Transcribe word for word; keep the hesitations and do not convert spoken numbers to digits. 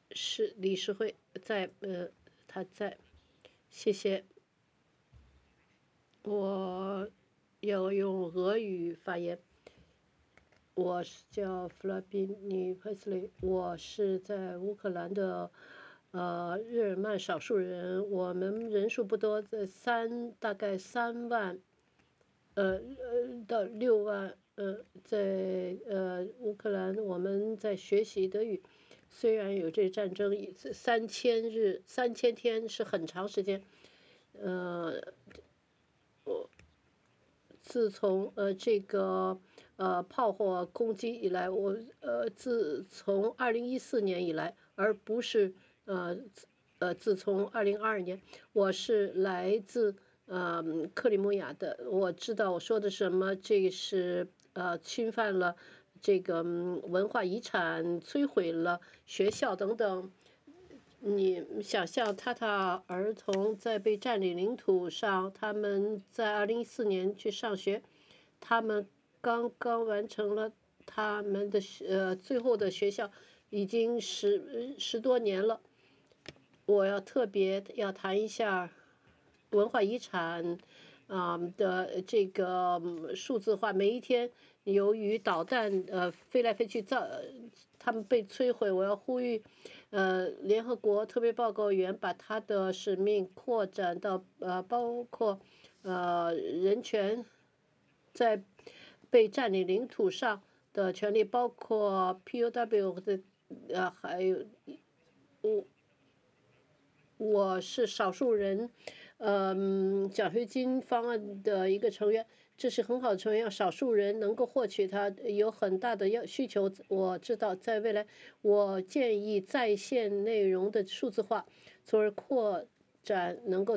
是理事会在，呃，他在，谢谢。我要用俄语发言。我是叫弗拉宾尼·佩斯利，我是在乌克兰的呃日耳曼少数人，我们人数不多，在三大概三万，呃呃到六万，呃在呃乌克兰，我们在学习德语。虽然有这战争，三千日三千天是很长时间，呃，我自从呃这个呃炮火攻击以来，我呃自从二零一四年以来，而不是呃呃自从二零二二年，我是来自呃克里姆亚的。我知道我说的什么，这是呃侵犯了这个文化遗产，摧毁了学校等等。你想象塔塔儿童在被占领领土上，他们在二零一四年去上学，他们刚刚完成了他们的呃最后的学校，已经十十多年了。我要特别要谈一下文化遗产啊、呃、的这个数字化。每一天由于导弹呃飞来飞去造，他们被摧毁。我要呼吁呃联合国特别报告员把他的使命扩展到呃包括呃人权在被占领领土上的权利，包括 P O W 的呃还有我。我是少数人，嗯，奖学金方案的一个成员，这是很好的成员，少数人能够获取它有很大的要需求。我知道在未来，我建议在线内容的数字化，从而扩展能够